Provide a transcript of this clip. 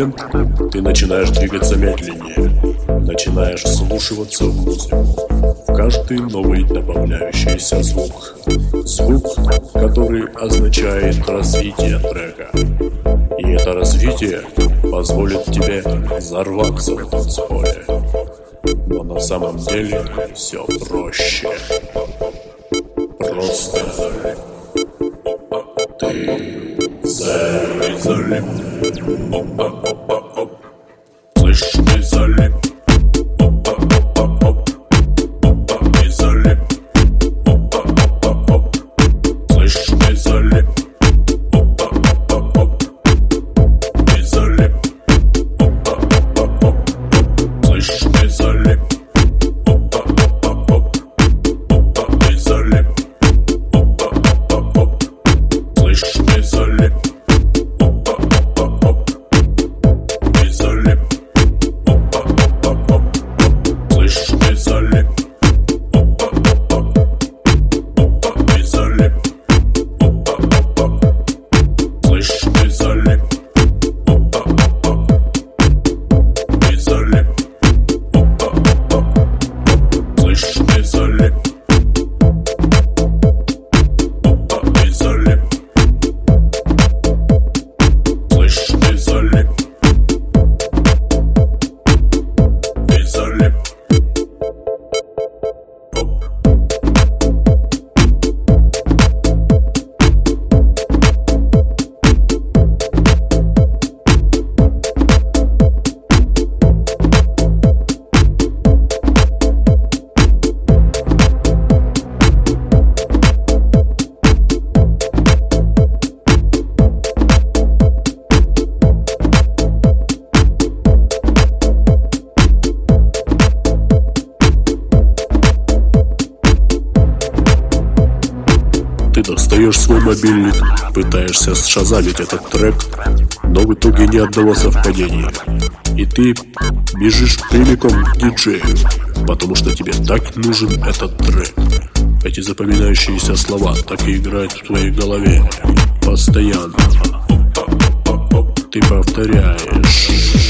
момент ты начинаешь двигаться медленнее, начинаешь вслушиваться в музыку, в каждый новый добавляющийся звук. Звук, который означает развитие трека. И это развитие позволит тебе взорваться в танцполе. Но на самом деле все проще. Просто ты залип. Слышь, ты залип. Ты залип. Слышь, ты залип. Ты залип. Слышь, ты залип. Ты залип. Слышь, ты залип. Ты залип. Слышь, ты залип. Ты залип. Слышь, ты залип. Ты залип. Слышь, ты залип. Ты залип. Слышь, ты залип. Ты залип. Ты достаешь свой мобильник, пытаешься сшазамить этот трек, но в итоге ни одного совпадения. И ты бежишь прямиком к диджею, потому что тебе так нужен этот трек. Эти запоминающиеся слова так и играют в твоей голове постоянно. Ты повторяешь.